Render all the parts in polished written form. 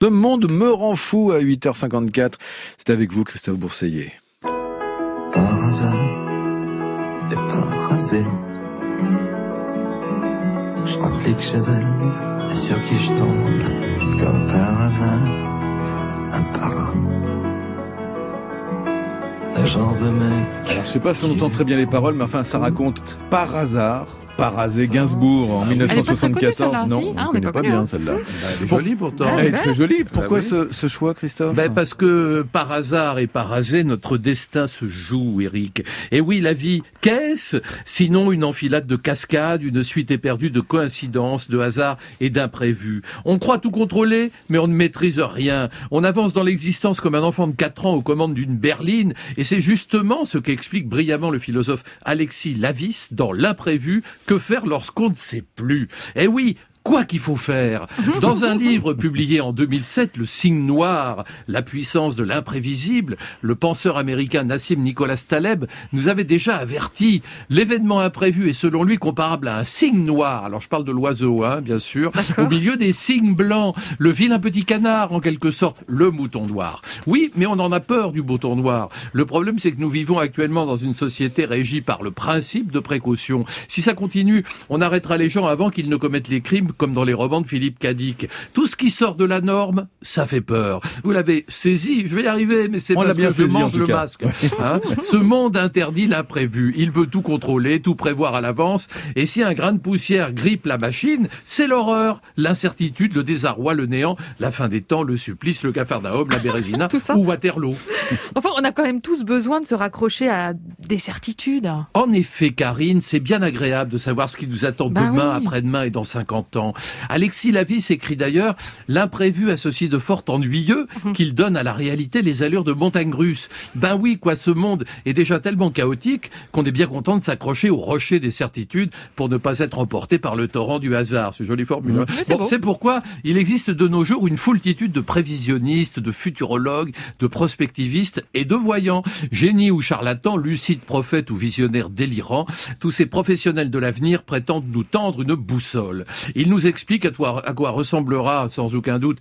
Ce monde me rend fou à 8h54. C'est avec vous, Christophe Bourseiller. Par hasard, et par rasé, je m'applique chez elle, et sur qui je tombe, comme par hasard, un parrain. Le genre de mec. Alors, je sais pas si on entend très bien les paroles, mais enfin, ça raconte par hasard. Parasé Gainsbourg en 1974. Elle est pas non, si on on ne connaît est pas pas bien celle-là. Elle est jolie pourtant. Elle est très jolie. Pourquoi oui. ce choix, Christophe? Parce que par hasard et par hasard, notre destin se joue, Eric. Et oui, la vie, qu'est-ce sinon une enfilade de cascades, une suite éperdue de coïncidences, de hasards et d'imprévus. On croit tout contrôler, mais on ne maîtrise rien. On avance dans l'existence comme un enfant de 4 ans aux commandes d'une berline, et c'est justement ce qu'explique brillamment le philosophe Alexis Lavis dans L'imprévu, que faire lorsqu'on ne sait plus. Eh oui, quoi qu'il faut faire. Dans un livre publié en 2007, Le signe noir, la puissance de l'imprévisible, le penseur américain Nassim Nicholas Taleb nous avait déjà averti. L'événement imprévu est selon lui comparable à un signe noir. Alors je parle de l'oiseau, bien sûr. Au milieu des signes blancs, le vilain petit canard, en quelque sorte, le mouton noir. Oui, mais on en a peur du mouton noir. Le problème, c'est que nous vivons actuellement dans une société régie par le principe de précaution. Si ça continue, on arrêtera les gens avant qu'ils ne commettent les crimes, comme dans les romans de Philippe Cadic. Tout ce qui sort de la norme, ça fait peur. Vous l'avez saisi, je vais y arriver, mais c'est parce que je mange le masque. Ce monde interdit l'imprévu. Il veut tout contrôler, tout prévoir à l'avance. Et si un grain de poussière grippe la machine, c'est l'horreur, l'incertitude, le désarroi, le néant, la fin des temps, le supplice, le Capharnaüm, la Bérésina ou Waterloo. Enfin, on a quand même tous besoin de se raccrocher à des certitudes. En effet, Karine, c'est bien agréable de savoir ce qui nous attend demain, après-demain et dans 50 ans. Alexis Lavis écrit d'ailleurs « L'imprévu associe de fort ennuyeux qu'il donne à la réalité les allures de montagnes russes. » Ben oui, quoi, ce monde est déjà tellement chaotique qu'on est bien content de s'accrocher au rocher des certitudes pour ne pas être emporté par le torrent du hasard. C'est une jolie formule. C'est pourquoi il existe de nos jours une foultitude de prévisionnistes, de futurologues, de prospectivistes et de voyants. Génies ou charlatans, lucides prophètes ou visionnaires délirants, tous ces professionnels de l'avenir prétendent nous tendre une boussole. Il nous explique à quoi ressemblera, sans aucun doute,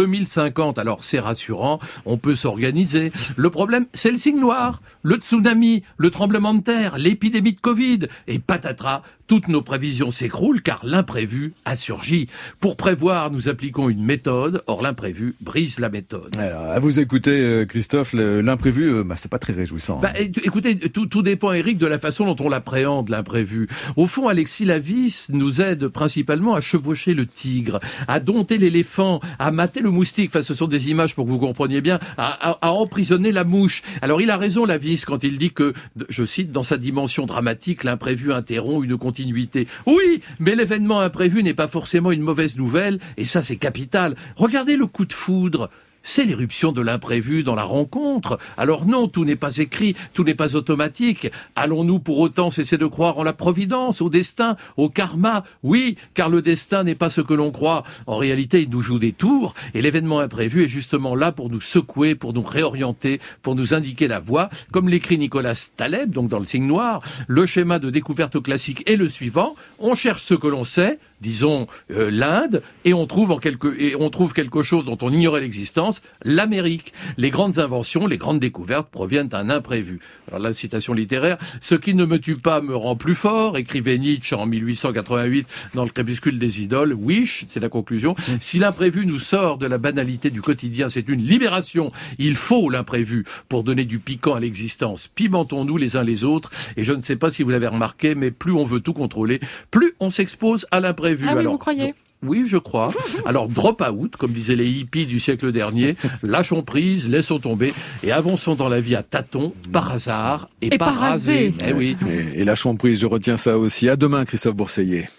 2050. Alors c'est rassurant, on peut s'organiser. Le problème, c'est le signe noir, le tsunami, le tremblement de terre, l'épidémie de Covid. Et patatras, toutes nos prévisions s'écroulent car l'imprévu a surgi. Pour prévoir, nous appliquons une méthode. Or, l'imprévu brise la méthode. Alors, à vous écouter, Christophe, l'imprévu, c'est pas très réjouissant. Écoutez, tout dépend, Eric, de la façon dont on l'appréhende, l'imprévu. Au fond, Alexis Lavis nous aide principalement à chevaucher le tigre, à dompter l'éléphant, à mater le moustique. Enfin, ce sont des images pour que vous compreniez bien, à emprisonner la mouche. Alors, il a raison, Lavis, quand il dit que, je cite, dans sa dimension dramatique, l'imprévu interrompt une continuité. Oui, mais l'événement imprévu n'est pas forcément une mauvaise nouvelle, et ça, c'est capital. Regardez le coup de foudre. C'est l'éruption de l'imprévu dans la rencontre. Alors non, tout n'est pas écrit, tout n'est pas automatique. Allons-nous pour autant cesser de croire en la providence, au destin, au karma? Oui, car le destin n'est pas ce que l'on croit. En réalité, il nous joue des tours, et l'événement imprévu est justement là pour nous secouer, pour nous réorienter, pour nous indiquer la voie. Comme l'écrit Nicholas Taleb, donc dans Le signe noir, le schéma de découverte classique est le suivant. On cherche ce que l'on sait, disons l'Inde, et on trouve quelque chose dont on ignorait l'existence, l'Amérique. Les grandes inventions, les grandes découvertes proviennent d'un imprévu. Alors la citation littéraire, « Ce qui ne me tue pas me rend plus fort », écrivait Nietzsche en 1888 dans le crépuscule des idoles. Wish, c'est la conclusion. Si l'imprévu nous sort de la banalité du quotidien, c'est une libération. Il faut l'imprévu pour donner du piquant à l'existence. Pimentons-nous les uns les autres. Et je ne sais pas si vous l'avez remarqué, mais plus on veut tout contrôler, plus on s'expose à l'imprévu. Ah oui, vous croyez ? Oui, je crois. Alors, drop out, comme disaient les hippies du siècle dernier, lâchons prise, laissons tomber et avançons dans la vie à tâtons, par hasard et par rasé. Eh oui. Et lâchons prise, je retiens ça aussi. À demain, Christophe Bourseiller.